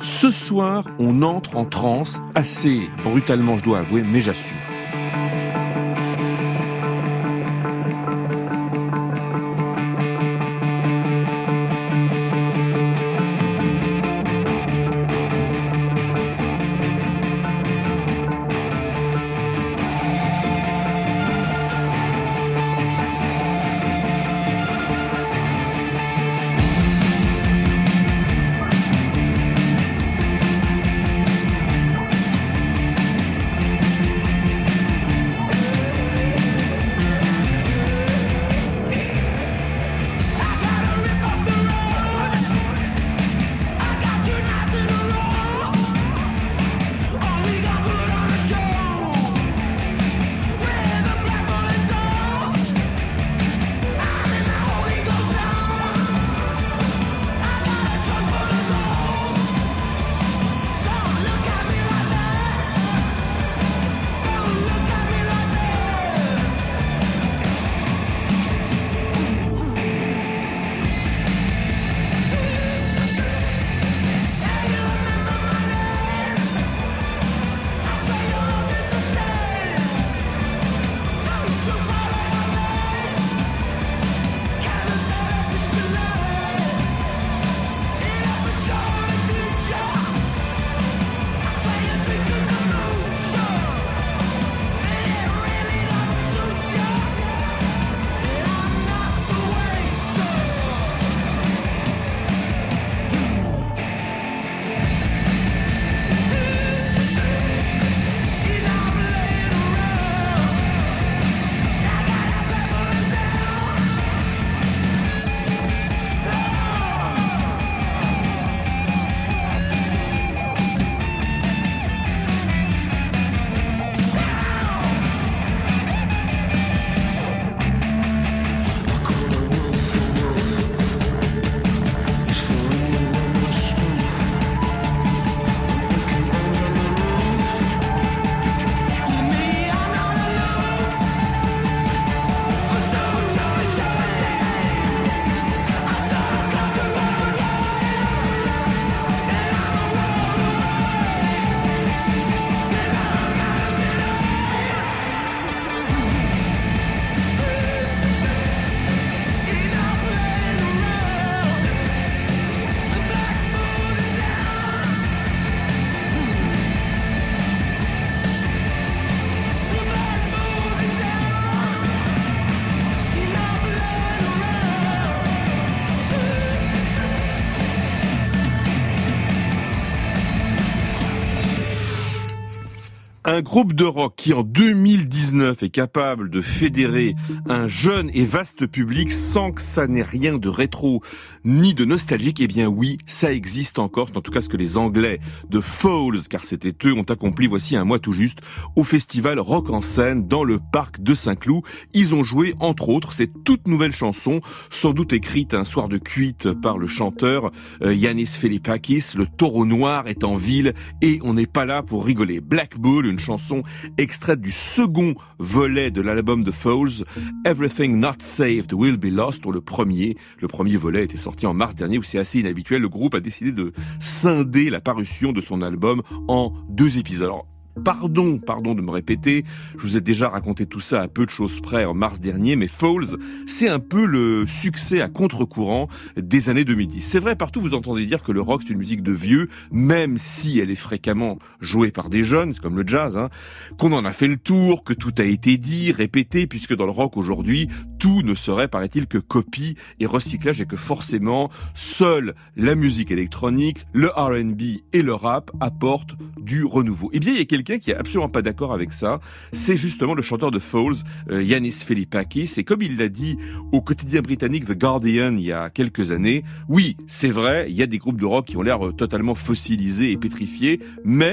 Ce soir, on entre en transe, assez brutalement je dois avouer, mais j'assume. Un groupe de rock qui en 2019 est capable de fédérer un jeune et vaste public sans que ça n'ait rien de rétro ni de nostalgique, eh bien oui, ça existe encore. C'est en tout cas ce que les Anglais de Foals, car c'était eux, ont accompli voici un mois tout juste au festival Rock en Scène dans le parc de Saint-Cloud. Ils ont joué entre autres cette toute nouvelle chanson, sans doute écrite un soir de cuite par le chanteur Yanis Philippakis. Le taureau noir est en ville et on n'est pas là pour rigoler. Black Bull, une chanson extraite du second volet de l'album de Foals, Everything Not Saved Will Be Lost, dont le premier volet était sorti en mars dernier, où c'est assez inhabituel. Le groupe a décidé de scinder la parution de son album en 2 épisodes. Alors, Pardon de me répéter, je vous ai déjà raconté tout ça à peu de choses près en mars dernier, mais Foals, c'est un peu le succès à contre-courant des années 2010. C'est vrai, partout vous entendez dire que le rock c'est une musique de vieux, même si elle est fréquemment jouée par des jeunes, c'est comme le jazz, qu'on en a fait le tour, que tout a été dit, répété, puisque dans le rock aujourd'hui, tout ne serait, paraît-il, que copie et recyclage, et que forcément, seule la musique électronique, le R&B et le rap apportent du renouveau. Eh bien, il y a quelqu'un qui est absolument pas d'accord avec ça, c'est justement le chanteur de Foals, Yanis Philippakis, et comme il l'a dit au quotidien britannique The Guardian il y a quelques années, oui, c'est vrai, il y a des groupes de rock qui ont l'air totalement fossilisés et pétrifiés, mais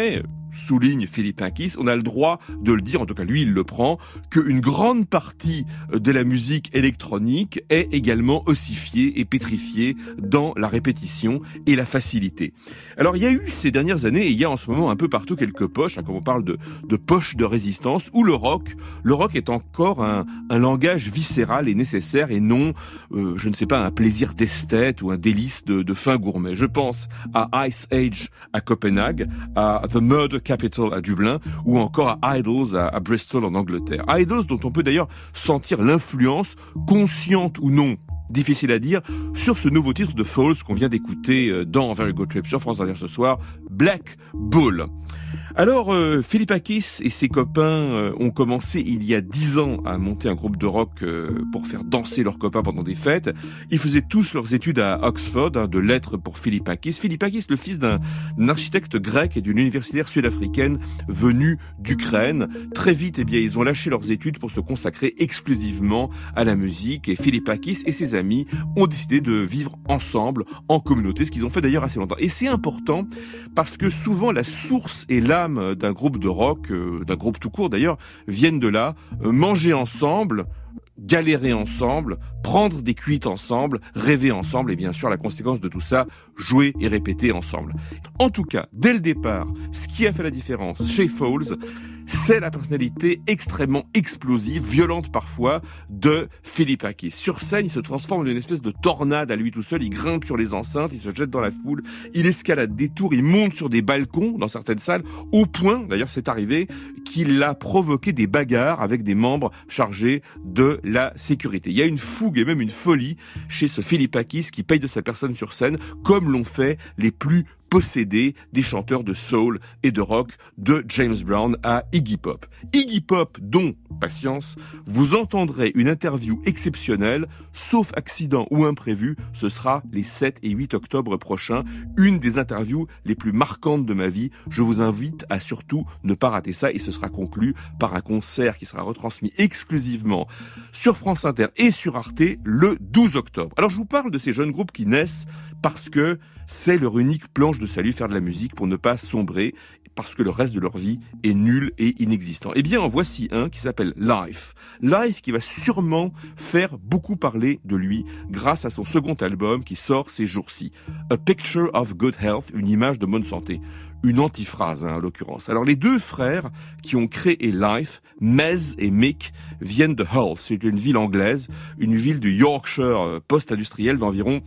souligne Philippakis, on a le droit de le dire, en tout cas lui il le prend, qu'une grande partie de la musique électronique est également ossifiée et pétrifiée dans la répétition et la facilité. Alors il y a eu ces dernières années, et il y a en ce moment un peu partout quelques poches, comme on parle de poches de résistance, où le rock est encore un langage viscéral et nécessaire, et non, je ne sais pas, un plaisir d'esthète ou un délice de fin gourmet. Je pense à Ice Age à Copenhague, à The Murder Capital à Dublin, ou encore à Idols à Bristol en Angleterre. Idols dont on peut d'ailleurs sentir l'influence, consciente ou non, difficile à dire, sur ce nouveau titre de Falls qu'on vient d'écouter dans Very Good Trip sur France Inter ce soir, Black Bull. Alors, Philippakis et ses copains ont commencé il y a 10 ans à monter un groupe de rock pour faire danser leurs copains pendant des fêtes. Ils faisaient tous leurs études à Oxford, de lettres pour Philippakis. Philippakis, le fils d'un architecte grec et d'une universitaire sud-africaine venue d'Ukraine. Très vite, ils ont lâché leurs études pour se consacrer exclusivement à la musique. Et Philippakis et ses amis ont décidé de vivre ensemble, en communauté, ce qu'ils ont fait d'ailleurs assez longtemps. Et c'est important parce que souvent la source et l'âme d'un groupe de rock, d'un groupe tout court d'ailleurs, viennent de là, manger ensemble, galérer ensemble, prendre des cuites ensemble, rêver ensemble et bien sûr la conséquence de tout ça, jouer et répéter ensemble. En tout cas, dès le départ, ce qui a fait la différence chez Falls, c'est la personnalité extrêmement explosive, violente parfois, de Philippakis. Sur scène, il se transforme en une espèce de tornade à lui tout seul, il grimpe sur les enceintes, il se jette dans la foule, il escalade des tours, il monte sur des balcons dans certaines salles, au point, d'ailleurs c'est arrivé, qu'il a provoqué des bagarres avec des membres chargés de la sécurité. Il y a une fougue et même une folie chez ce Philippakis qui paye de sa personne sur scène, comme l'ont fait les plus possédés des chanteurs de soul et de rock de James Brown à Iggy Pop. Iggy Pop, dont, patience, vous entendrez une interview exceptionnelle, sauf accident ou imprévu, ce sera les 7 et 8 octobre prochains, une des interviews les plus marquantes de ma vie. Je vous invite à surtout ne pas rater ça, et ce sera conclu par un concert qui sera retransmis exclusivement sur France Inter et sur Arte le 12 octobre. Alors je vous parle de ces jeunes groupes qui naissent parce que c'est leur unique planche de salut, faire de la musique pour ne pas sombrer, parce que le reste de leur vie est nul et inexistant. Eh bien, en voici un qui s'appelle Life. Life qui va sûrement faire beaucoup parler de lui grâce à son second album qui sort ces jours-ci. A Picture of Good Health, une image de bonne santé. Une antiphrase, en l'occurrence. Alors, les deux frères qui ont créé Life, Mez et Mick, viennent de Hull. C'est une ville anglaise, une ville du Yorkshire post-industriel d'environ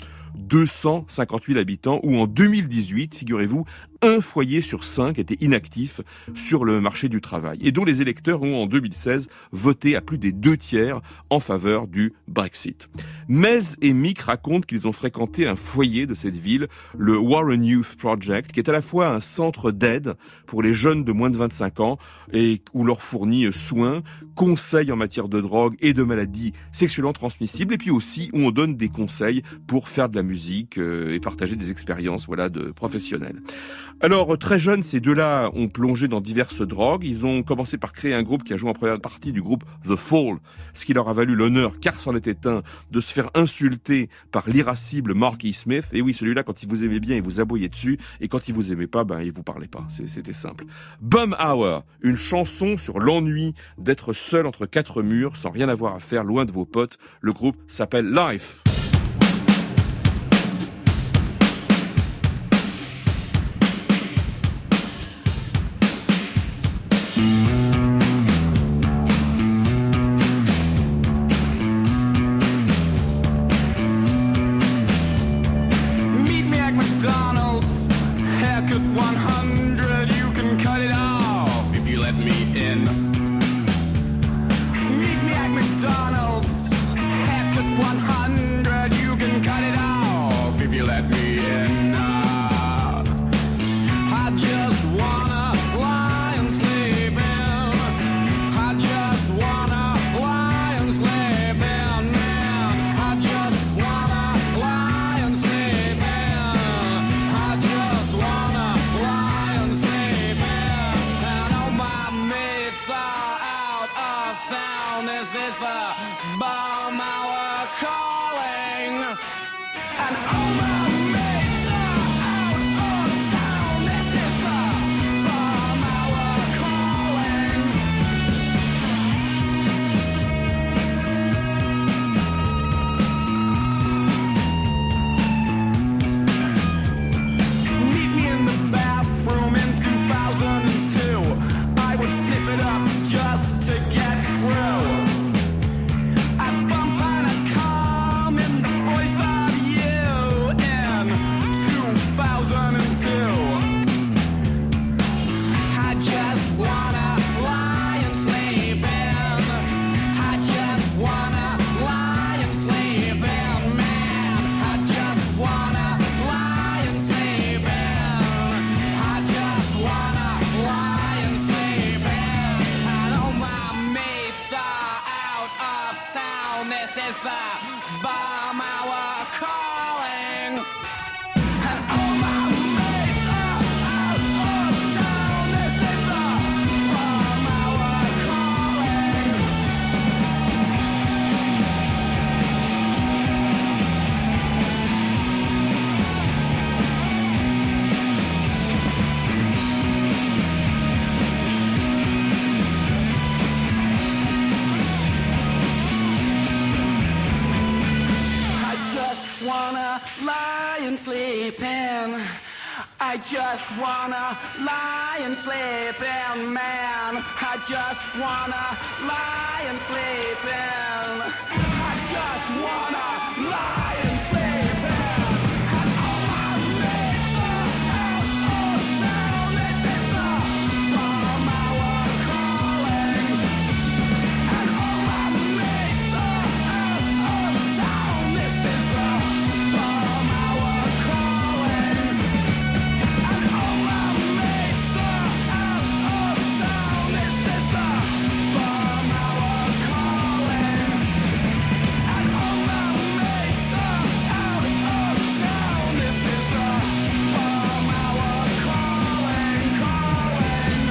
250 000 habitants, où en 2018, figurez-vous, un foyer sur 5 était inactif sur le marché du travail, et dont les électeurs ont en 2016 voté à plus des 2/3 en faveur du Brexit. Mez et Mick racontent qu'ils ont fréquenté un foyer de cette ville, le Warren Youth Project, qui est à la fois un centre d'aide pour les jeunes de moins de 25 ans et où leur fournit soins, conseils en matière de drogue et de maladies sexuellement transmissibles, et puis aussi où on donne des conseils pour faire de la musique et partager des expériences de professionnels. Alors, très jeunes, ces deux-là ont plongé dans diverses drogues. Ils ont commencé par créer un groupe qui a joué en première partie du groupe The Fall, ce qui leur a valu l'honneur, car c'en était un, de se faire insulter par l'irascible Marky Smith. Et oui, celui-là, quand il vous aimait bien, il vous aboyait dessus, et quand il vous aimait pas, il vous parlait pas. C'était simple. Bum Hour, une chanson sur l'ennui d'être seul entre quatre murs, sans rien avoir à faire, loin de vos potes. Le groupe s'appelle Life. I just wanna lie and sleep in, man. I just wanna lie and sleep in. I just wanna lie and sleep in. And all my mates are out of town. This is the bomb hour calling. And all my mates are out of town. This is the bomb hour calling. And all my mates are out of town. This is the bomb hour calling. And all my mates are out of town. This is the bomb hour calling, calling.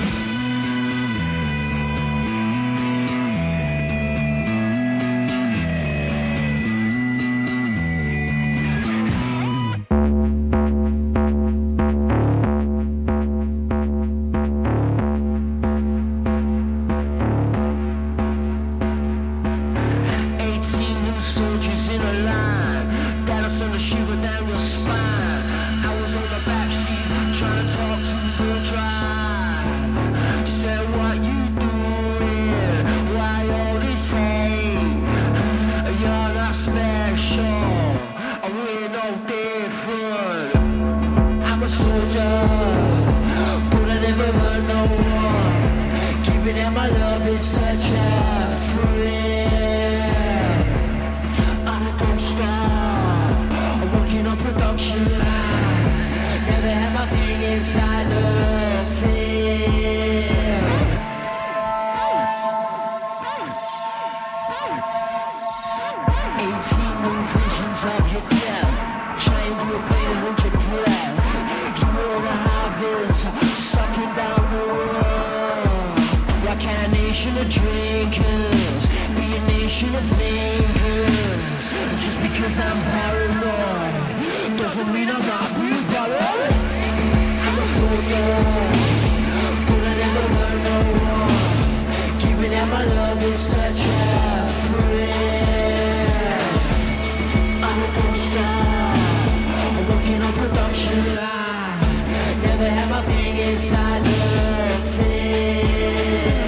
18 new soldiers in a line. That'll send a shiver down your spine. I was on the backseat trying to talk to the drive. Said, what you doing? Why all this hate? You're not special. We're no different. I'm a soldier, but I never hurt no one. Giving out my love is such a friend. I'm a pop star, I'm working on production lines. Never had my feet inside the tail. 18 new visions of your death. Trying to replay to hold your breath. You know the harvest sucking down the world. Like a nation of drinkers, be a nation of thinkers. Just because I'm paranoid doesn't mean I'm not being followed. I'm a soldier, but I never hurt no one. Giving out my love is such a friend. I'm a pop star, I'm working on production lines. Never had my thing inside the tail.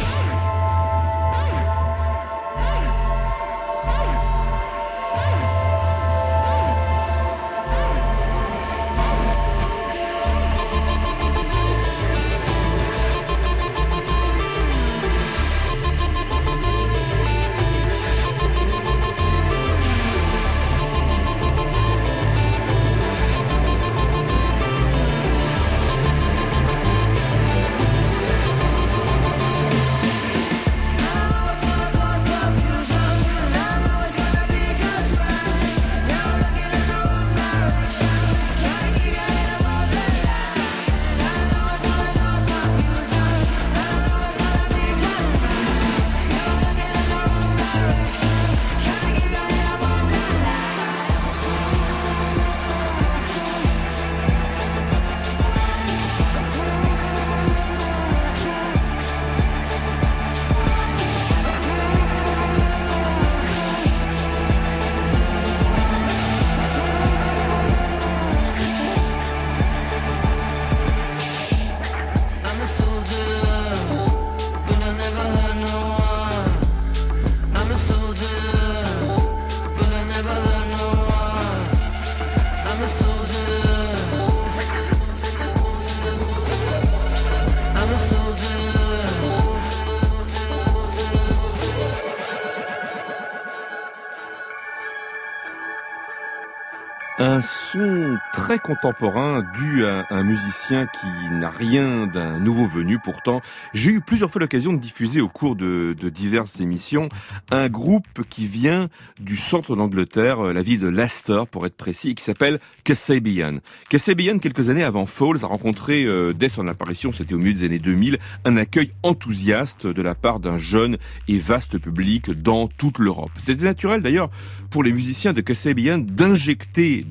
Un son très contemporain dû à un musicien qui n'a rien d'un nouveau venu. Pourtant, j'ai eu plusieurs fois l'occasion de diffuser au cours de diverses émissions un groupe qui vient du centre d'Angleterre, la ville de Leicester pour être précis, et qui s'appelle Kasabian. Kasabian, quelques années avant Falls, a rencontré, dès son apparition, c'était au milieu des années 2000, un accueil enthousiaste de la part d'un jeune et vaste public dans toute l'Europe. C'était naturel d'ailleurs pour les musiciens de Kasabian d'injecter dans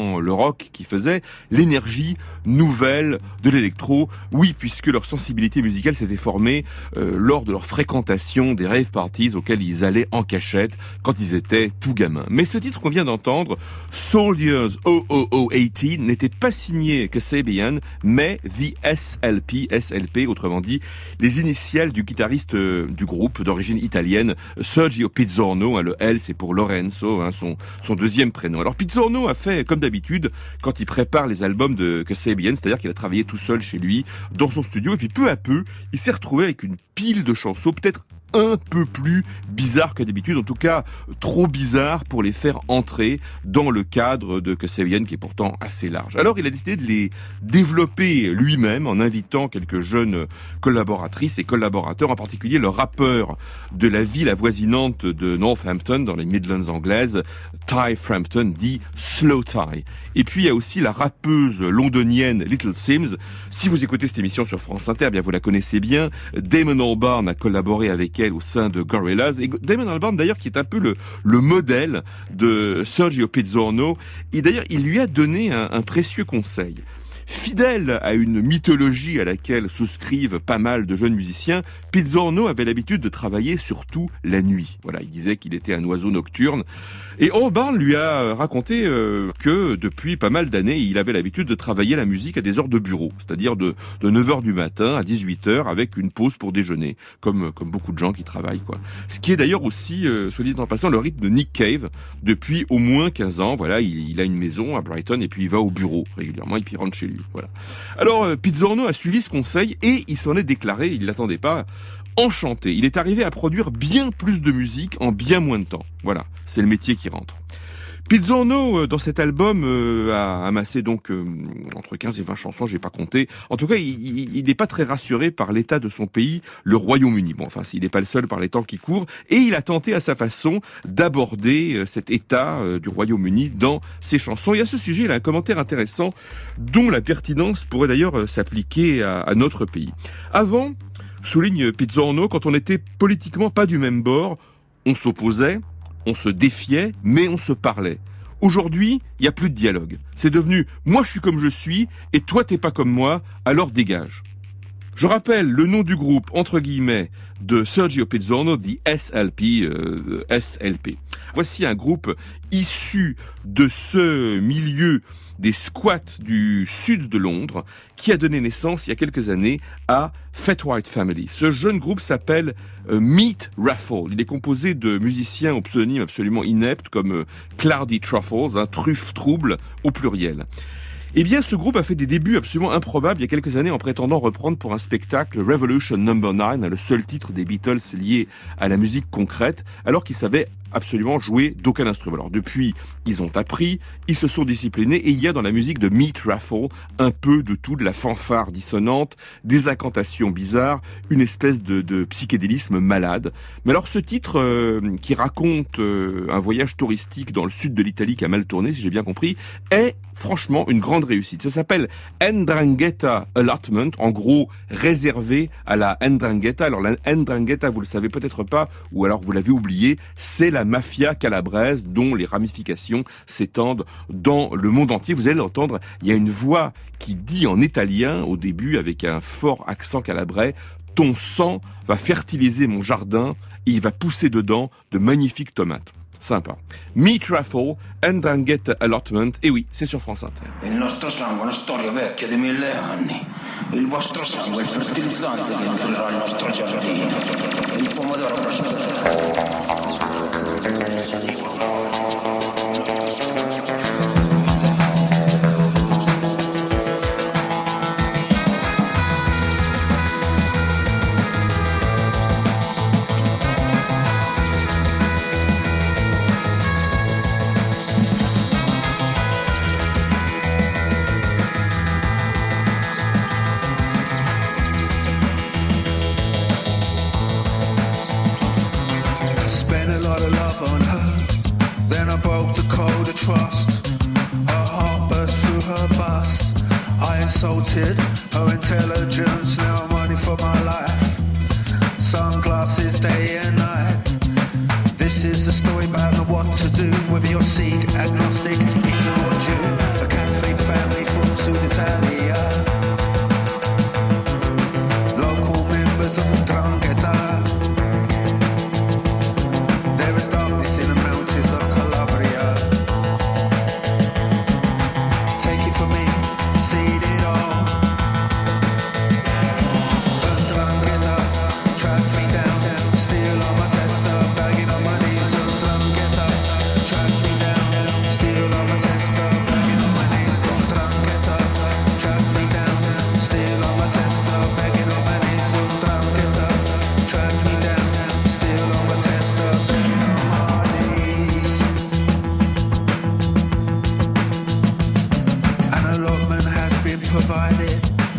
dans le rock qu'ils faisaient l'énergie nouvelle de l'électro. Oui, puisque leur sensibilité musicale s'était formée lors de leur fréquentation des rave parties auxquels ils allaient en cachette quand ils étaient tout gamins. Mais ce titre qu'on vient d'entendre, Soldiers 00018, n'était pas signé Kasabian, mais The SLP, autrement dit, les initiales du guitariste du groupe d'origine italienne, Sergio Pizzorno. Le L, c'est pour Lorenzo, son deuxième prénom. Alors Pizzorno a fait, comme d'habitude, quand il prépare les albums de Kasabian, c'est-à-dire qu'il a travaillé tout seul chez lui, dans son studio, et puis peu à peu, il s'est retrouvé avec une pile de chansons, peut-être un peu plus bizarre que d'habitude, en tout cas trop bizarre pour les faire entrer dans le cadre de Kasabian qui est pourtant assez large. Alors il a décidé de les développer lui-même en invitant quelques jeunes collaboratrices et collaborateurs, en particulier le rappeur de la ville avoisinante de Northampton dans les Midlands anglaises, Ty Frampton, dit Slow Ty. Et puis il y a aussi la rappeuse londonienne Little Simz. Si vous écoutez cette émission sur France Inter, bien vous la connaissez bien. Damon Albarn a collaboré avec elle au sein de Gorillaz. Et Damon Albarn, d'ailleurs, qui est un peu le modèle de Sergio Pizzorno. Et d'ailleurs, il lui a donné un précieux conseil. Fidèle à une mythologie à laquelle souscrivent pas mal de jeunes musiciens, Pizzorno avait l'habitude de travailler surtout la nuit. Voilà, il disait qu'il était un oiseau nocturne. Et Albarn lui a raconté que depuis pas mal d'années, il avait l'habitude de travailler la musique à des heures de bureau, c'est-à-dire de 9h du matin à 18h avec une pause pour déjeuner, comme beaucoup de gens qui travaillent, quoi. Ce qui est d'ailleurs aussi, soit dit en passant, le rythme de Nick Cave depuis au moins 15 ans. Voilà, il a une maison à Brighton et puis il va au bureau régulièrement et puis il rentre chez lui. Voilà. Alors Pizzorno a suivi ce conseil et il s'en est déclaré, il l'attendait pas, enchanté. Il est arrivé à produire bien plus de musique en bien moins de temps. Voilà, c'est le métier qui rentre. Pizzorno, dans cet album, a amassé donc entre 15 et 20 chansons, j'ai pas compté. En tout cas, il n'est pas très rassuré par l'état de son pays, le Royaume-Uni. Bon, enfin, il n'est pas le seul par les temps qui courent. Et il a tenté à sa façon d'aborder cet état du Royaume-Uni dans ses chansons. Et à ce sujet, il a un commentaire intéressant dont la pertinence pourrait d'ailleurs s'appliquer à notre pays. Avant, souligne Pizzorno, quand on n'était politiquement pas du même bord, on s'opposait, on se défiait, mais on se parlait. Aujourd'hui, il n'y a plus de dialogue. C'est devenu « moi je suis comme je suis et toi t'es pas comme moi, alors dégage ». Je rappelle le nom du groupe, entre guillemets, de Sergio Pizzorno, The SLP. Voici un groupe issu de ce milieu des squats du sud de Londres qui a donné naissance il y a quelques années à Fat White Family. Ce jeune groupe s'appelle Meat Raffle. Il est composé de musiciens au pseudonyme absolument ineptes comme Clardy Truffles, truffe trouble au pluriel. Eh bien, ce groupe a fait des débuts absolument improbables il y a quelques années en prétendant reprendre pour un spectacle Revolution No. 9, le seul titre des Beatles lié à la musique concrète, alors qu'ils savaient absolument jouer d'aucun instrument. Alors depuis, ils ont appris, ils se sont disciplinés et il y a dans la musique de Meat Raffle un peu de tout, de la fanfare dissonante, des incantations bizarres, une espèce de psychédélisme malade. Mais alors ce titre qui raconte un voyage touristique dans le sud de l'Italie qui a mal tourné, si j'ai bien compris, est franchement une grande réussite. Ça s'appelle 'Ndrangheta Allotment, en gros réservé à la 'Ndrangheta. Alors la 'Ndrangheta, vous le savez peut-être pas, ou alors vous l'avez oublié, c'est la mafia calabraise dont les ramifications s'étendent dans le monde entier. Vous allez l'entendre, il y a une voix qui dit en italien au début avec un fort accent calabrais « Ton sang va fertiliser mon jardin et il va pousser dedans de magnifiques tomates ». Sympa. Meat Raffle, 'Ndrangheta Allotment, et oui, c'est sur France Inter. Il nostro sangue è una storia vecchia di 1000 anni. Il vostro sangue è il fertilizzante che nutrirà il nostro giardino. Il pomodoro her intelligence, now I'm running for my life. Sunglasses day and night. This is the story about what to do, whether you're Sikh, agnostic, ignorant Jew.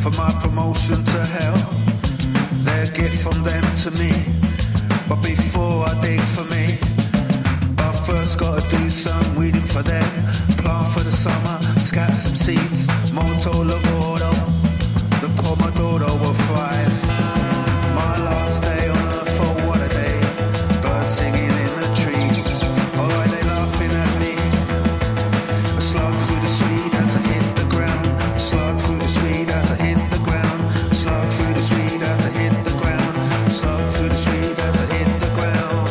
for my promotion to hell. Their gift from them to me. But before I dig for me, I first gotta do some weeding for them. Plant for the summer, scatter some seeds. Molto Lavoro, the Pomodoro will thrive. My last day on earth, oh what a day. Birds singing in the trees. Alright, they laughing at me. A slug through the sweet as I hit the ground. A slug through the sweet as I hit the ground. A slug through the sweet as I hit the ground. A slug through the sweet as I hit the ground.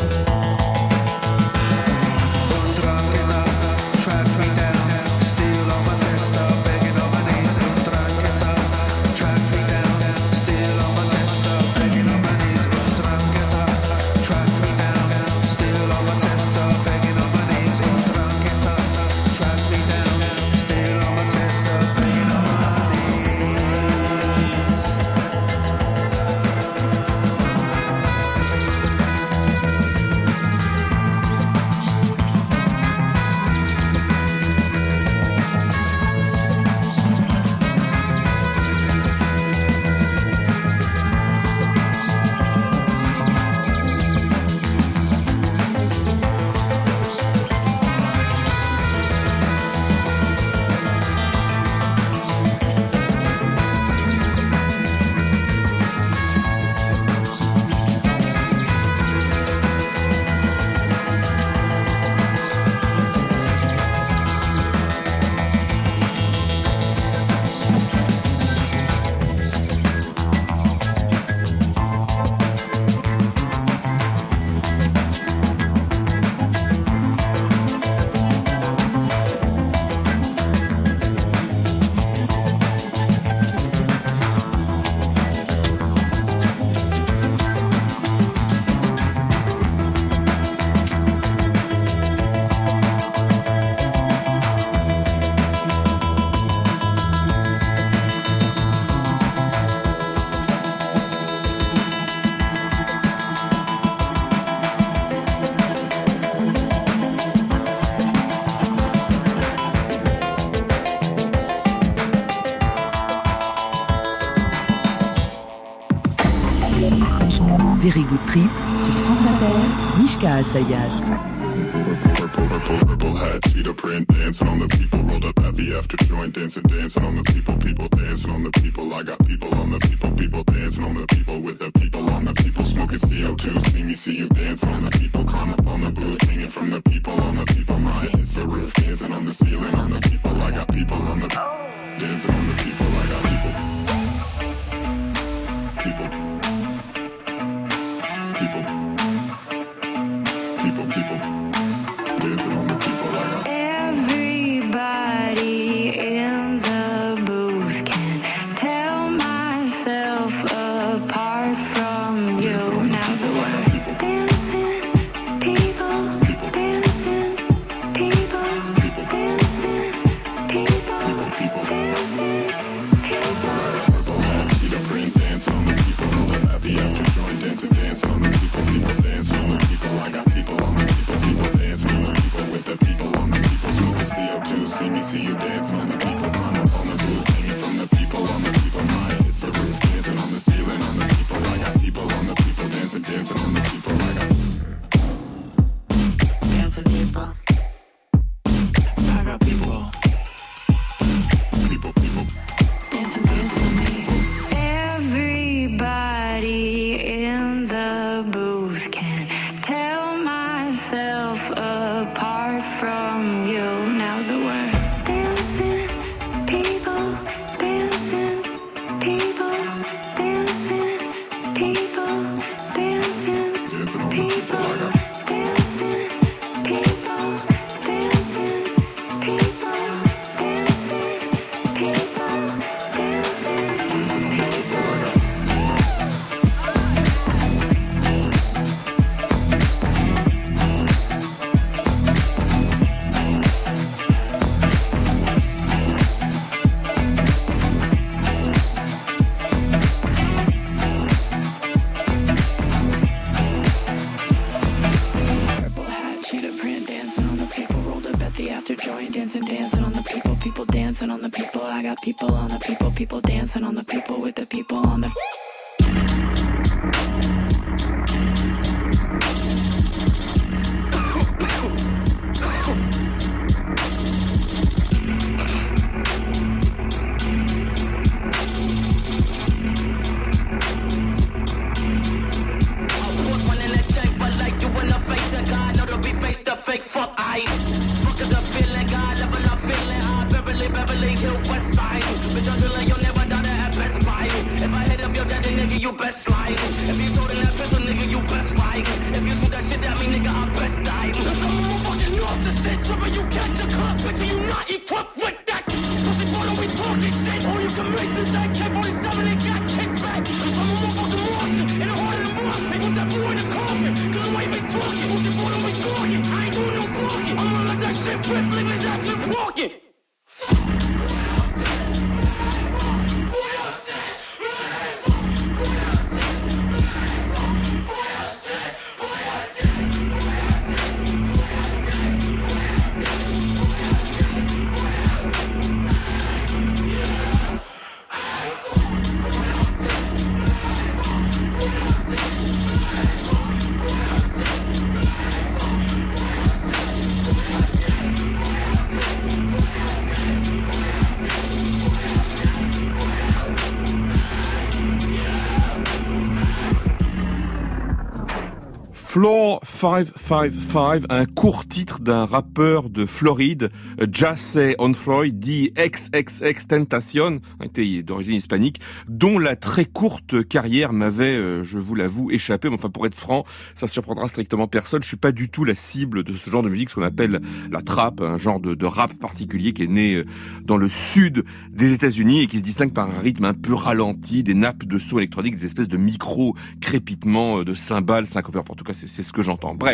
Undrangheta, track me down. Steal on my tester, begging on my knees. Undrangheta, track me down. Steal on my tester, begging on my knees. Undrangheta, track me down. Steal on my tester, begging on my knees. Undrangheta, track me down. Steal on my tester, begging on my knees. Very Good Trip sur France Inter, Mishka Asayas. Purple hat, cheetah print, dancing on the people, rolled up heavy after joint, dancing on the people dancing on the people. I got people on the people dancing on the people, with the people on the people, smoking CO2. See me, see you dancing on the people, climb up on the booth, hanging from the people on the people. My hits the roof, dancing on the ceiling on the people. I got people on the dancing on the people. I got people. Dancing on the people like everybody in the booth can tell myself apart from you. Now the word dancing, people, dancing, people, dancing, people, dancing, people. Purple hat, cheetah print, dancing on the people, roll up happy after joint, dancing on the people dancing on the people. I got people on the people dancing on the people, with the people on the people, smoking CO2. See me, see you dancing on the people, climb up on the roof, hanging from the people on the people. My hits the roof, dancing on the ceiling on the people. I got people on the people, dancing on the people. I got dancing people. I got people. People. Dancing on me. Everybody in the booth can tell myself apart from you. Now the word dancing, people, dancing, people, dancing, people, dancing, people, dancing, people, dancing, people, dancing, got people on the people, people dancing on the people with the people on the. Fake fuck, I fuck is a feeling, God level up feeling high, Beverly Hill, West Side. Bitch, I'm drilling, you'll never die at Best Buy. If I hit up your daddy, nigga, you best slide. If you told in that pistol, nigga, you best fight. If you shoot that shit at me, nigga, I best die. Cause I'm a motherfucking narcissist, trouble you catch a club, bitch, you not equipped with that. Pussy boy, don't be talking shit, or you can make this AK-47 and got kicked back. Cause I'm a motherfucking monster, in the heart of the boss, they put that boy in the coffin. Cause the way we talking, pussy boy, don't be talking. I ain't doing no blocking, I'ma let that shit rip, leave his ass in walking. Floor 555, un court titre d'un rappeur de Floride, Jesse Onfroy, dit XXXTentacion, était d'origine hispanique, dont la très courte carrière m'avait, je vous l'avoue, échappé. Mais enfin, pour être franc, ça surprendra strictement personne. Je suis pas du tout la cible de ce genre de musique, ce qu'on appelle la trap, un genre de rap particulier qui est né dans le sud des États-Unis et qui se distingue par un rythme un peu ralenti, des nappes de son électronique, des espèces de micro-crépitements de cymbales syncopées. Enfin, en tout cas, c'est ce que j'entends. Bref,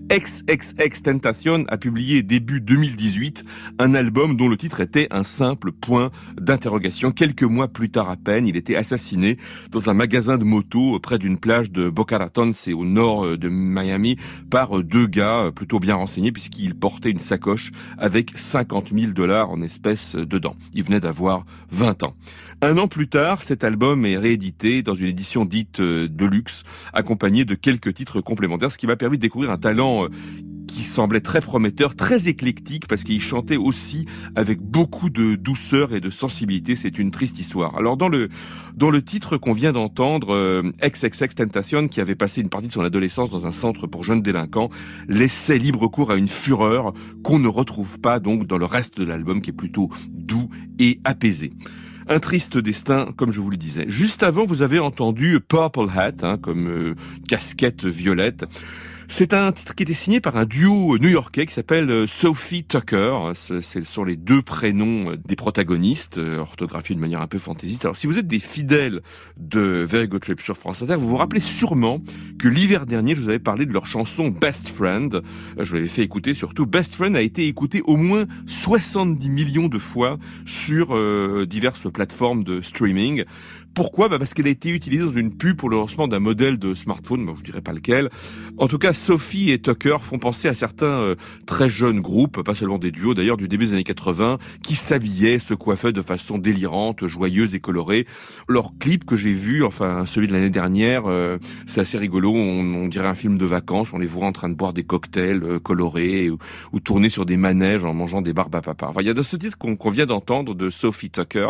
XXXTentacion a publié début 2018 un album dont le titre était un simple point d'interrogation. Quelques mois plus tard à peine, il était assassiné dans un magasin de motos près d'une plage de Boca Raton, c'est au nord de Miami, par deux gars plutôt bien renseignés puisqu'ils portaient une sacoche avec $50,000 en espèces dedans. Il venait d'avoir 20 ans. Un an plus tard, cet album est réédité dans une édition dite de luxe, accompagné de quelques titres complémentaires, ce qui m'a permis de découvrir un talent qui semblait très prometteur, très éclectique, parce qu'il chantait aussi avec beaucoup de douceur et de sensibilité. C'est une triste histoire. Alors dans le titre qu'on vient d'entendre, XXXTentacion, qui avait passé une partie de son adolescence dans un centre pour jeunes délinquants, laissait libre cours à une fureur qu'on ne retrouve pas donc dans le reste de l'album, qui est plutôt doux et apaisé. Un triste destin, comme je vous le disais. Juste avant, vous avez entendu Purple Hat, comme casquette violette. C'est un titre qui était signé par un duo new-yorkais qui s'appelle Sophie Tucker. Ce sont les deux prénoms des protagonistes, orthographiés de manière un peu fantaisiste. Alors, si vous êtes des fidèles de Very Good Trip sur France Inter, vous vous rappelez sûrement que l'hiver dernier, je vous avais parlé de leur chanson Best Friend. Je vous l'avais fait écouter surtout. Best Friend a été écouté au moins 70 millions de fois sur diverses plateformes de streaming. Pourquoi ? Parce qu'elle a été utilisée dans une pub pour le lancement d'un modèle de smartphone, je dirais pas lequel. En tout cas, Sophie et Tucker font penser à certains très jeunes groupes, pas seulement des duos d'ailleurs, du début des années 80, qui s'habillaient, se coiffaient de façon délirante, joyeuse et colorée. Leur clip que j'ai vu, enfin celui de l'année dernière, c'est assez rigolo, on dirait un film de vacances, on les voit en train de boire des cocktails colorés ou tourner sur des manèges en mangeant des barbes à papa. Enfin, il y a de ce titre qu'on vient d'entendre de Sophie Tucker,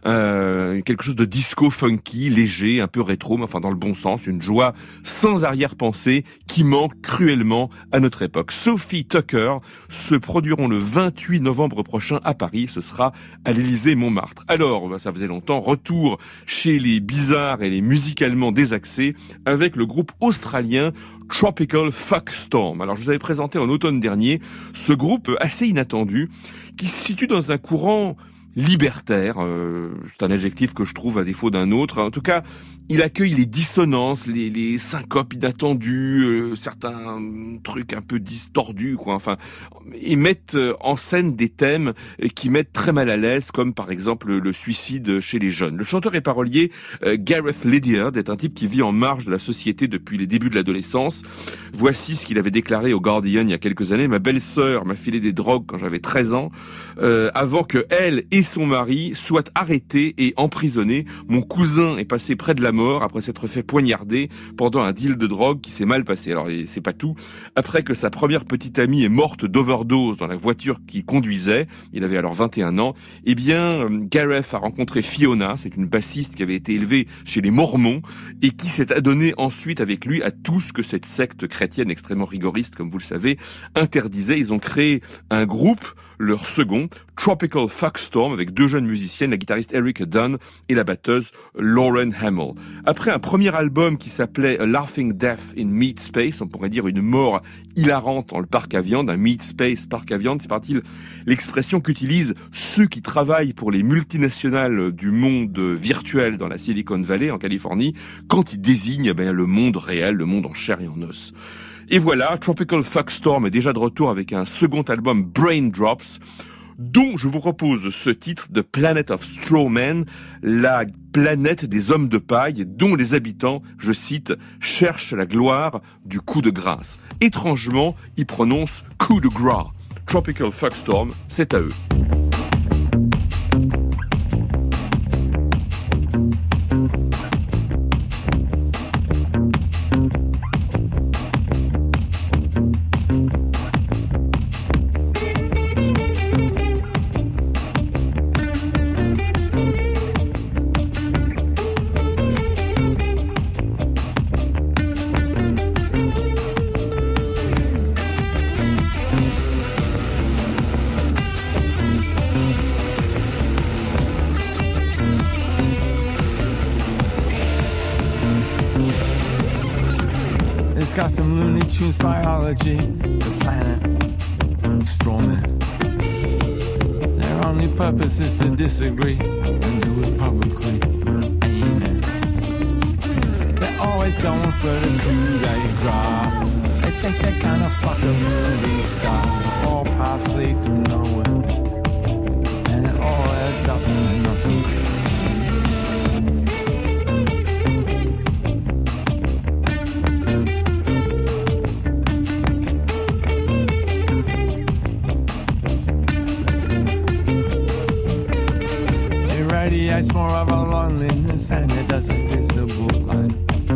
quelque chose de disco funky, léger, un peu rétro, mais enfin dans le bon sens, une joie sans arrière-pensée qui manque cruellement à notre époque. Sophie Tucker se produiront le 28 novembre prochain à Paris, ce sera à l'Élysée-Montmartre. Alors, ça faisait longtemps, retour chez les bizarres et les musicalement désaxés avec le groupe australien Tropical Fuck Storm. Alors, je vous avais présenté en automne dernier ce groupe assez inattendu qui se situe dans un courant libertaire, c'est un adjectif que je trouve à défaut d'un autre. En tout cas, il accueille les dissonances, les syncopes inattendues, certains trucs un peu distordus, quoi. Enfin, ils mettent en scène des thèmes qui mettent très mal à l'aise, comme par exemple le suicide chez les jeunes. Le chanteur et parolier Gareth Lydiard est un type qui vit en marge de la société depuis les débuts de l'adolescence. Voici ce qu'il avait déclaré au Guardian il y a quelques années. Ma belle-sœur m'a filé des drogues quand j'avais 13 ans, avant que elle et et son mari soient arrêtés et emprisonnés. Mon cousin est passé près de la mort après s'être fait poignarder pendant un deal de drogue qui s'est mal passé. Alors, c'est pas tout. Après que sa première petite amie est morte d'overdose dans la voiture qu'il conduisait, il avait alors 21 ans, eh bien, Gareth a rencontré Fiona, c'est une bassiste qui avait été élevée chez les Mormons et qui s'est adonnée ensuite avec lui à tout ce que cette secte chrétienne extrêmement rigoriste, comme vous le savez, interdisait. Ils ont créé un groupe, leur second, Tropical Fuckstorm, avec 2 jeunes musiciennes, la guitariste Erica Dunn et la batteuse Lauren Hamill. Après un premier album qui s'appelait A Laughing Death in Meat Space, on pourrait dire une mort hilarante dans le parc à viande, un Meat Space parc à viande, c'est parti l'expression qu'utilisent ceux qui travaillent pour les multinationales du monde virtuel dans la Silicon Valley, en Californie, quand ils désignent le monde réel, le monde en chair et en os. Et voilà, Tropical Fuckstorm est déjà de retour avec un second album, Brain Drops, dont je vous propose ce titre, The Planet of Straw Men, la planète des hommes de paille, dont les habitants, je cite, cherchent la gloire du coup de grâce. Étrangement, ils prononcent coup de gras. Tropical Fuckstorm, c'est à eux. Tunes biology, the planet of straw men. Their only purpose is to disagree and do it publicly. Amen. They're always going for the coup d'éclat. They think they're kind of fucking movie star. All paths lead through nowhere, and it all adds up to nothing. It's more of a loneliness and it doesn't visible light.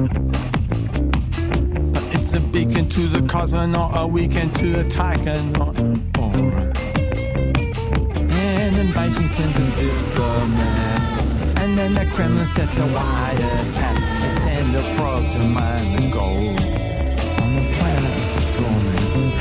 But it's a beacon to the cosmonaut, a weekend to the taikonaut. Alright. And then Beijing sends in diplomats, and then the Kremlin sets a wide attack. They send a probe to mine the gold on the planet of straw men.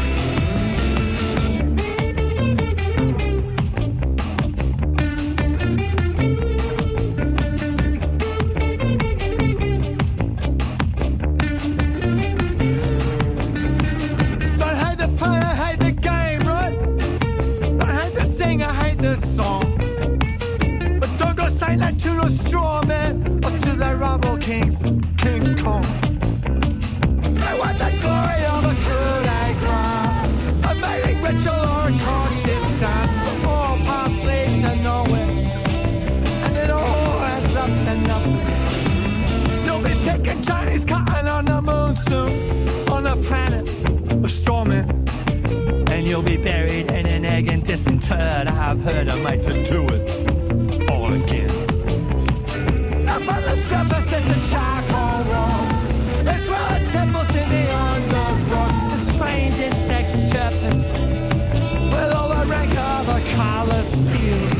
I've heard I might just do it all again. Up on the surface, it's a charcoal walls. There's round temples in the underworld. The strange insects chirping with all the rank of a collar seal.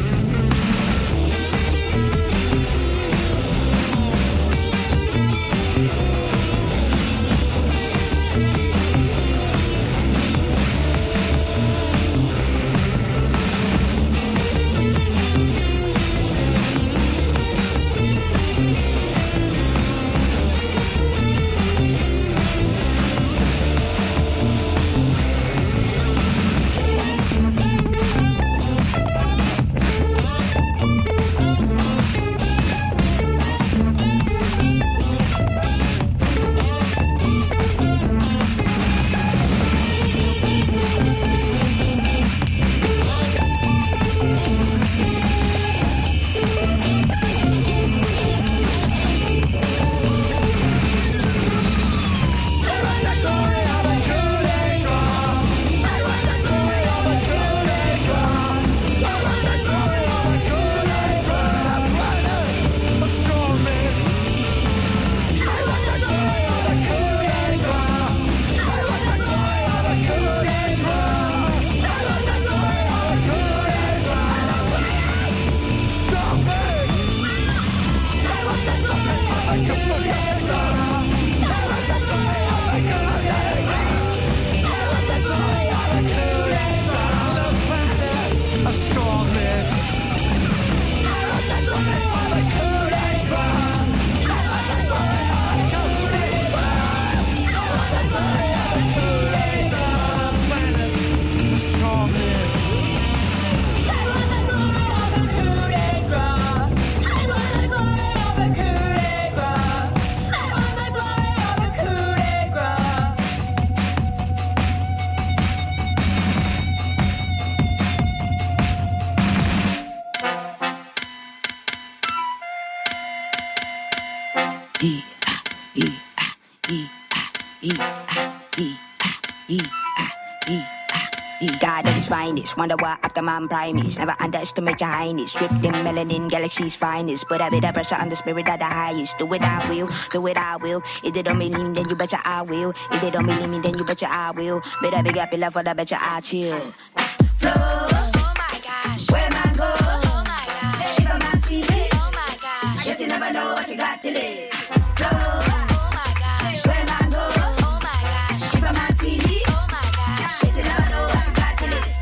God at his finest, wonder why after man primates. Never underestimate your highness. Stripped in melanin, galaxy's finest. Put a bit of pressure on the spirit of the highest. Do it I will, do it I will. If they don't believe me, then you betcha I will. If they don't believe me, then you betcha I will. Better big up your love for the betcha I chill. Flow, oh my gosh. Where man go, oh my gosh. If a man see me, oh my gosh. Yet you never know what you got till it. Flow, oh my gosh. Where man go, oh my gosh. If a man see me, oh my gosh. Yet you never know what you got till it.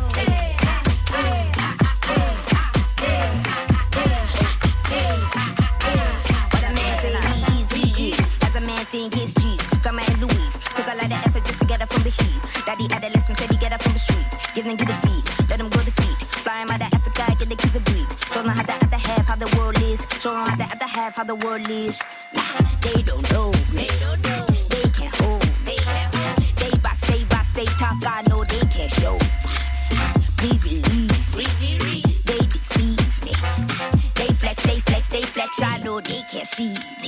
What a man say he is. As a man think it's G's. Come and Louise. Took a lot of effort just to get up from the heat. Daddy adolescent said he get up from the streets. Give them get a feed. Let them go to feed. Flying out of Africa, get the kids a breed. Show them how the other half, how the world is. Show them how the other half, how the world is. Nah, they don't know. They don't know. They can't hold. They can't hold. They box, they talk. I know they can't show. Please believe me. They deceive me. They flex. I know they can't see me.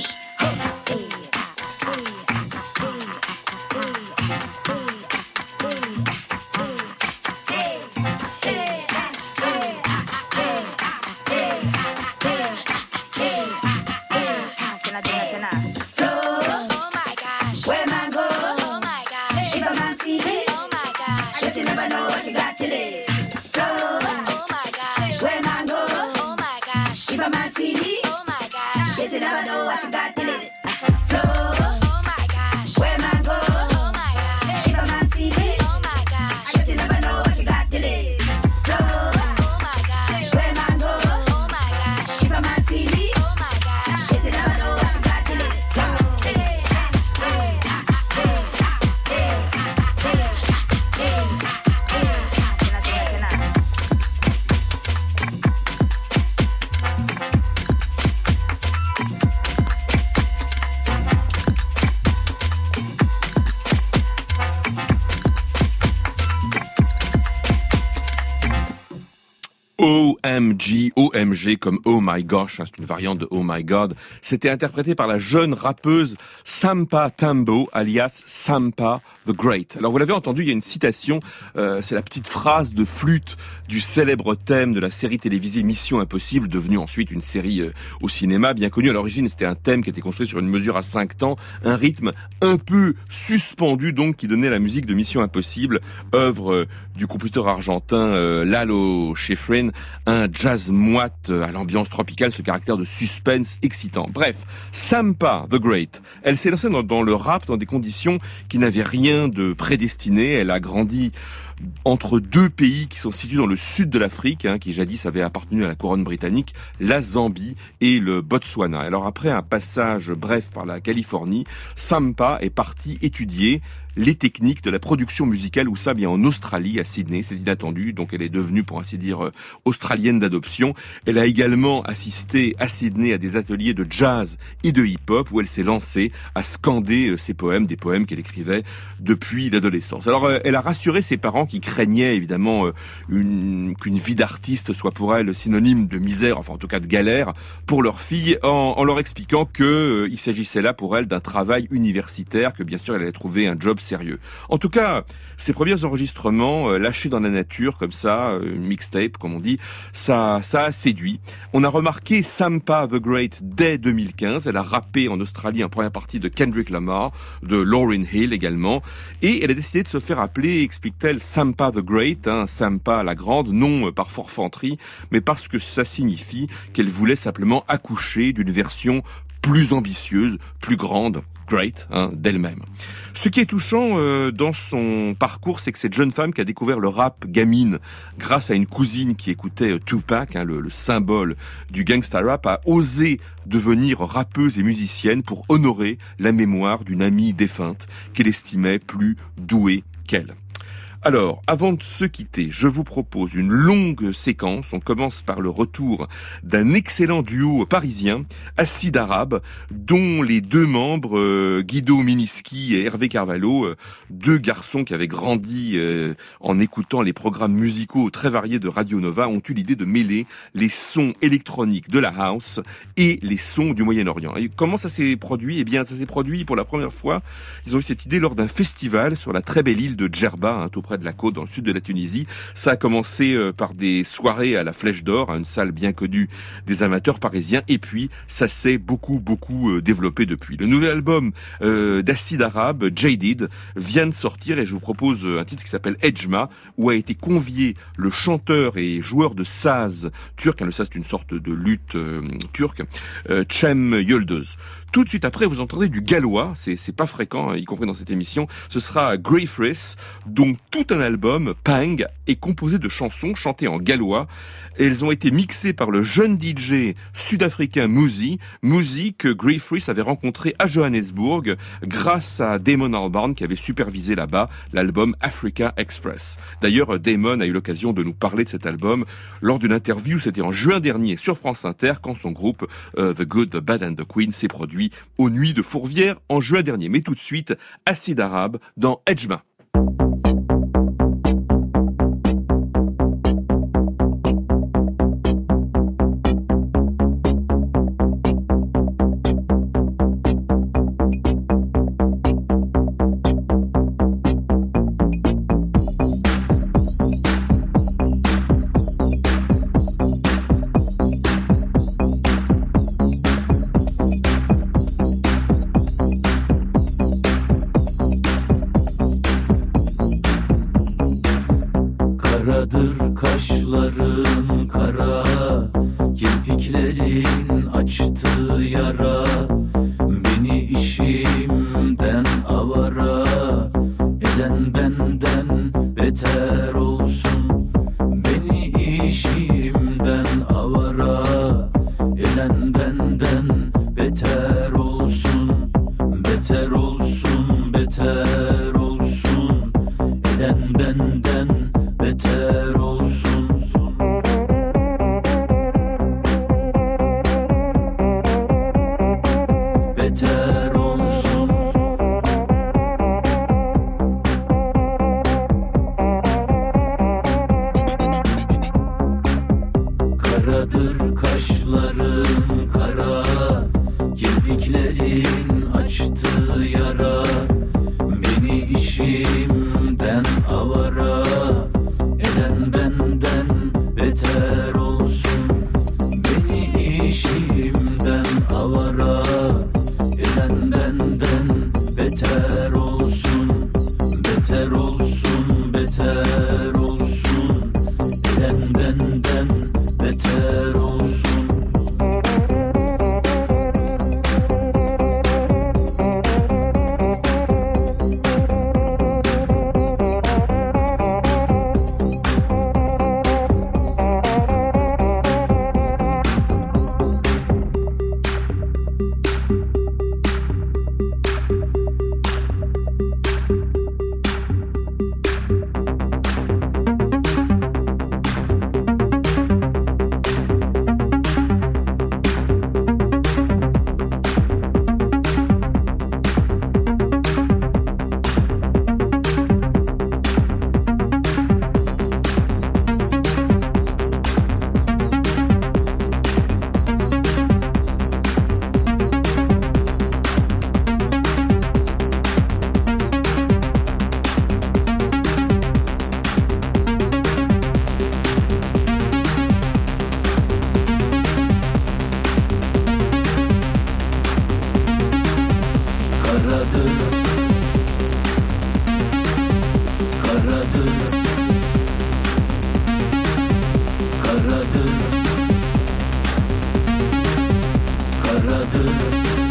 OMG comme Oh My Gosh, c'est une variante de Oh My God. C'était interprété par la jeune rappeuse Sampa Tambo, alias Sampa the Great. Alors vous l'avez entendu, il y a une citation, c'est la petite phrase de flûte du célèbre thème de la série télévisée Mission Impossible, devenue ensuite une série au cinéma, bien connue. À l'origine, c'était un thème qui était construit sur une mesure à 5 temps, un rythme un peu suspendu donc, qui donnait la musique de Mission Impossible, œuvre du compositeur argentin Lalo Schifrin, un jazz moite à l'ambiance tropicale, ce caractère de suspense excitant. Bref, Sampa the Great, elle s'est lancée dans le rap dans des conditions qui n'avaient rien de prédestiné. Elle a grandi entre deux pays qui sont situés dans le sud de l'Afrique, qui jadis avaient appartenu à la couronne britannique, la Zambie et le Botswana. Alors après un passage bref par la Californie, Sampa est partie étudier les techniques de la production musicale, ou ça bien en Australie, à Sydney, c'est inattendu, donc elle est devenue, pour ainsi dire, australienne d'adoption. Elle a également assisté à Sydney à des ateliers de jazz et de hip-hop, où elle s'est lancée à scander ses poèmes, des poèmes qu'elle écrivait depuis l'adolescence. Alors elle a rassuré ses parents qui craignaient évidemment qu'une vie d'artiste soit pour elle synonyme de misère, enfin en tout cas de galère, pour leur fille, en leur expliquant que il s'agissait là pour elle d'un travail universitaire, que bien sûr elle allait trouver un job sérieux. En tout cas, ces premiers enregistrements lâchés dans la nature comme ça, mixtape comme on dit, ça a séduit. On a remarqué Sampa the Great dès 2015. Elle a rappé en Australie en première partie de Kendrick Lamar, de Lauryn Hill également, et elle a décidé de se faire appeler, explique-t-elle, Sampa the Great, Sampa la grande, non par forfanterie, mais parce que ça signifie qu'elle voulait simplement accoucher d'une version plus ambitieuse, plus grande, great, d'elle-même. Ce qui est touchant dans son parcours, c'est que cette jeune femme qui a découvert le rap gamine grâce à une cousine qui écoutait Tupac, le symbole du gangsta rap, a osé devenir rappeuse et musicienne pour honorer la mémoire d'une amie défunte qu'elle estimait plus douée qu'elle. Alors, avant de se quitter, je vous propose une longue séquence. On commence par le retour d'un excellent duo parisien, Acide Arabe, dont les deux membres, Guido Miniski et Hervé Carvalho, deux garçons qui avaient grandi en écoutant les programmes musicaux très variés de Radio Nova, ont eu l'idée de mêler les sons électroniques de la house et les sons du Moyen-Orient. Et comment ça s'est produit ? Eh bien, ça s'est produit pour la première fois. Ils ont eu cette idée lors d'un festival sur la très belle île de Djerba, tout près de la côte, dans le sud de la Tunisie. Ça a commencé par des soirées à la Flèche d'Or, une salle bien connue des amateurs parisiens, et puis ça s'est beaucoup développé depuis. Le nouvel album d'Acide Arabe, Jaded, vient de sortir, et je vous propose un titre qui s'appelle Ejma, où a été convié le chanteur et joueur de saz turc, le saz c'est une sorte de lutte turque, Cem Yıldız. Tout de suite après, vous entendez du gallois, c'est pas fréquent, y compris dans cette émission. Ce sera Greyfriss, dont tout un album, Pang, est composé de chansons chantées en gallois. Et elles ont été mixées par le jeune DJ sud-africain Muzi que Greyfriss avait rencontré à Johannesburg grâce à Damon Albarn qui avait supervisé là-bas l'album Africa Express. D'ailleurs, Damon a eu l'occasion de nous parler de cet album lors d'une interview, c'était en juin dernier sur France Inter, quand son groupe The Good, The Bad and The Queen s'est produit aux Nuits de Fourvière en juin dernier. Mais tout de suite, Acide Arabe dans Ejma. Karadır kaşların kara, kirpiklerin açtığı yara, beni işimden avara eden benden beter olsun. Beni işimden avara eden benden beter olsun. Beter olsun, beter olsun, eden benden beter olsun. Beter olsun. Karadır kaşların kara, kirpiklerin açtığı yara, beni işimden avara eden benden beter olsun. Beni işimden avara eden benden beter olsun. Beter olsun, beter olsun, eden benden beter olsun. Karadır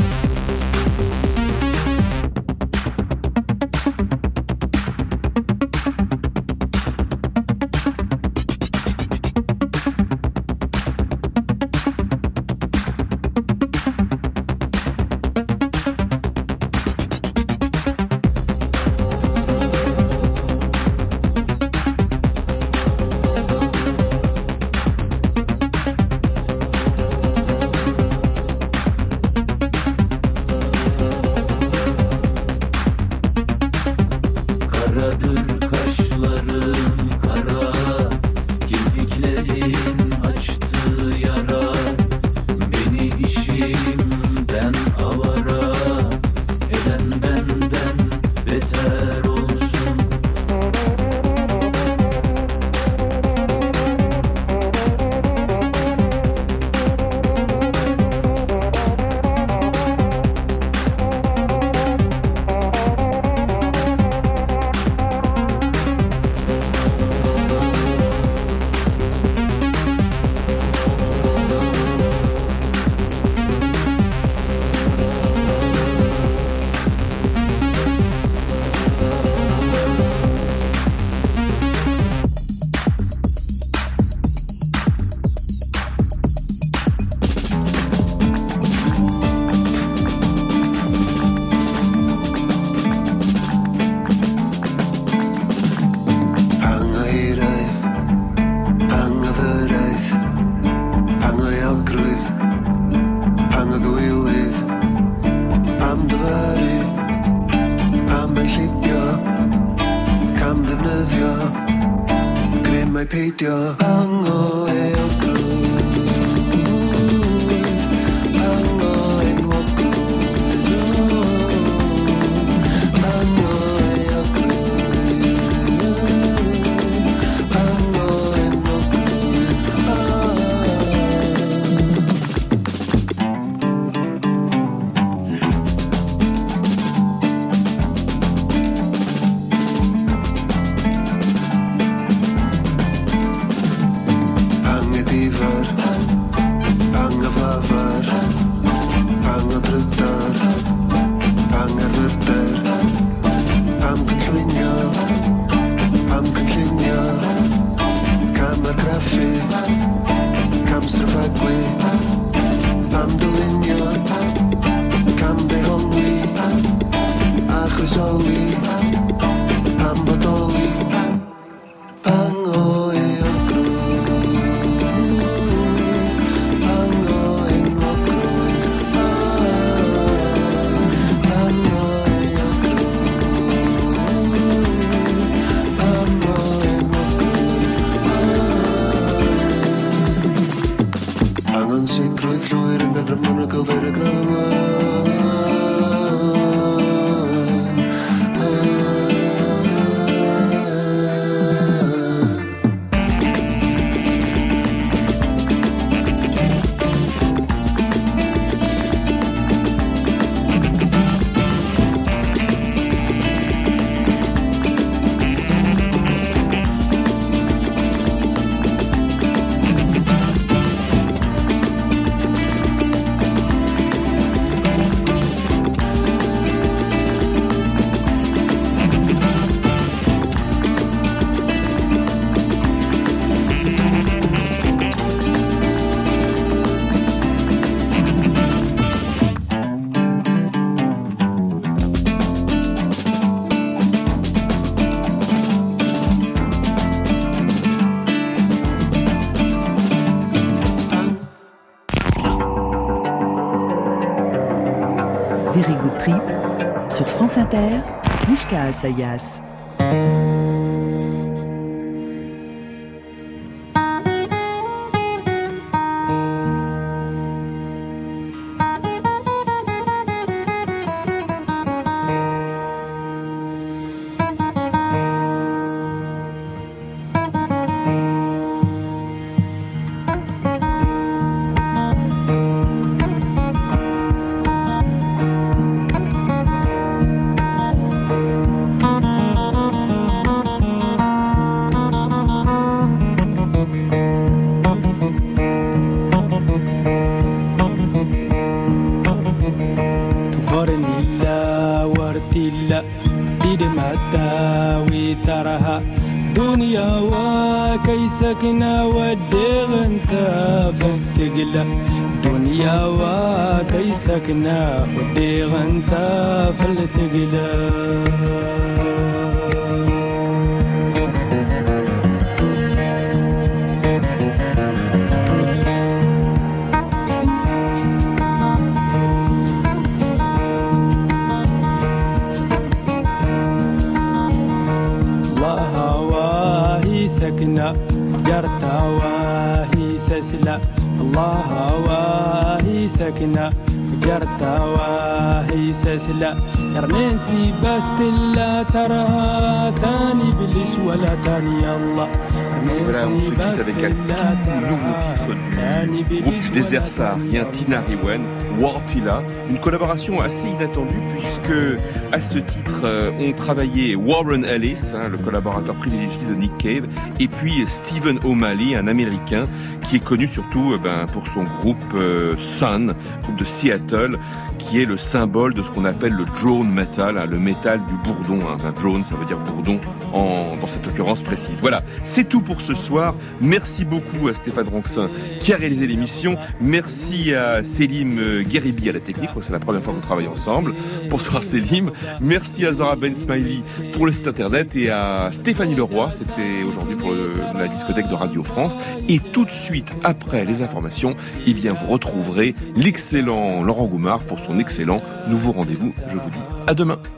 peidio ango e o cruz ango e o cruz ango e o cruz ango e o Very Good Trip sur France Inter, Mishka Asayas. سكنا وديغ انت فلتقلى دنيا وكي سكنا وديغ انت فلتقلى الله واهي سكنا جرتا واهي سسلا الله واهي سكنا جرتا واهي سسلا يرنسي باستلا تراها تاني بلس ولا تاني الله. Voilà, on se quitte avec un tout nouveau titre du groupe Désert saharien Tinariwen, Wartila, une collaboration assez inattendue puisque à ce titre ont travaillé Warren Ellis, le collaborateur privilégié de Nick Cave, et puis Stephen O'Malley, un Américain qui est connu surtout pour son groupe Sun, groupe de Seattle, qui est le symbole de ce qu'on appelle le drone metal, le métal du bourdon. Un drone, ça veut dire bourdon dans cette occurrence précise. Voilà, c'est tout pour ce soir. Merci beaucoup à Stéphane Ronxin qui a réalisé l'émission. Merci à Selim Gueribi à la technique, c'est la première fois qu'on travaille ensemble. Bonsoir Selim. Merci à Zora Ben Smiley pour le site internet et à Stéphanie Leroy, c'était aujourd'hui pour la discothèque de Radio France. Et tout de suite, après les informations, vous retrouverez l'excellent Laurent Goumard pour son excellent nouveau rendez-vous. Je vous dis à demain.